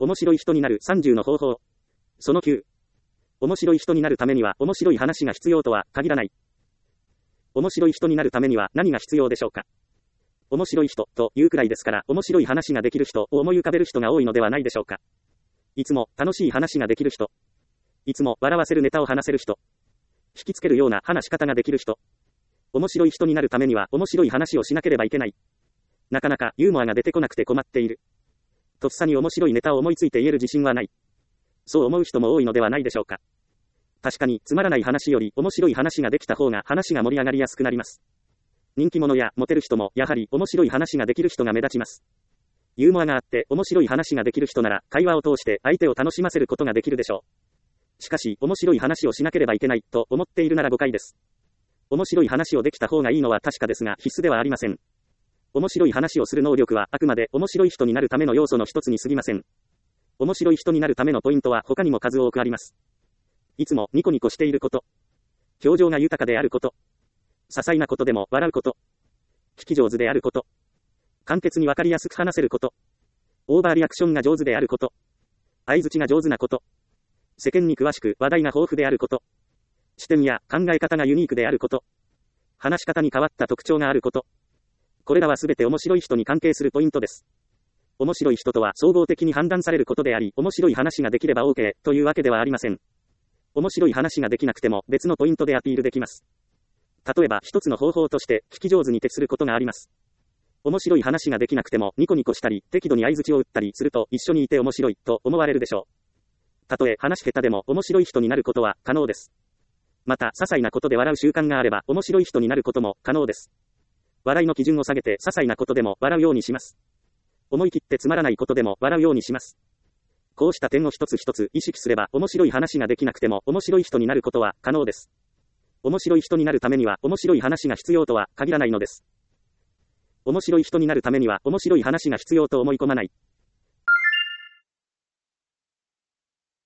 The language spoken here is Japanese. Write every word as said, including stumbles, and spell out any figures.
面白い人になるさんじゅうの方法。そのきゅう。面白い人になるためには面白い話が必要とは限らない。面白い人になるためには何が必要でしょうか。面白い人というくらいですから面白い話ができる人を思い浮かべる人が多いのではないでしょうか。いつも楽しい話ができる人。いつも笑わせるネタを話せる人。引きつけるような話し方ができる人。面白い人になるためには面白い話をしなければいけない。なかなかユーモアが出てこなくて困っている。とっさに面白いネタを思いついて言える自信はない。そう思う人も多いのではないでしょうか。確かにつまらない話より面白い話ができた方が話が盛り上がりやすくなります。人気者やモテる人もやはり面白い話ができる人が目立ちます。ユーモアがあって面白い話ができる人なら会話を通して相手を楽しませることができるでしょう。しかし面白い話をしなければいけないと思っているなら誤解です。面白い話をできた方がいいのは確かですが必須ではありません。面白い話をする能力はあくまで面白い人になるための要素の一つに過ぎません。面白い人になるためのポイントは他にも数多くあります。いつもニコニコしていること。表情が豊かであること。些細なことでも笑うこと。聞き上手であること。簡潔にわかりやすく話せること。オーバーリアクションが上手であること。相槌が上手なこと。世間に詳しく話題が豊富であること。視点や考え方がユニークであること。話し方に変わった特徴があること。これらはすべて面白い人に関係するポイントです。面白い人とは総合的に判断されることであり、面白い話ができれば OK というわけではありません。面白い話ができなくても別のポイントでアピールできます。例えば一つの方法として聞き上手に徹することがあります。面白い話ができなくてもニコニコしたり適度に相槌を打ったりすると一緒にいて面白いと思われるでしょう。たとえ話し下手でも面白い人になることは可能です。また些細なことで笑う習慣があれば面白い人になることも可能です。笑いの基準を下げて些細なことでも笑うようにします。思い切ってつまらないことでも笑うようにします。こうした点を一つ一つ意識すれば面白い話ができなくても面白い人になることは可能です。面白い人になるためには面白い話が必要とは限らないのです。面白い人になるためには面白い話が必要と思い込まない。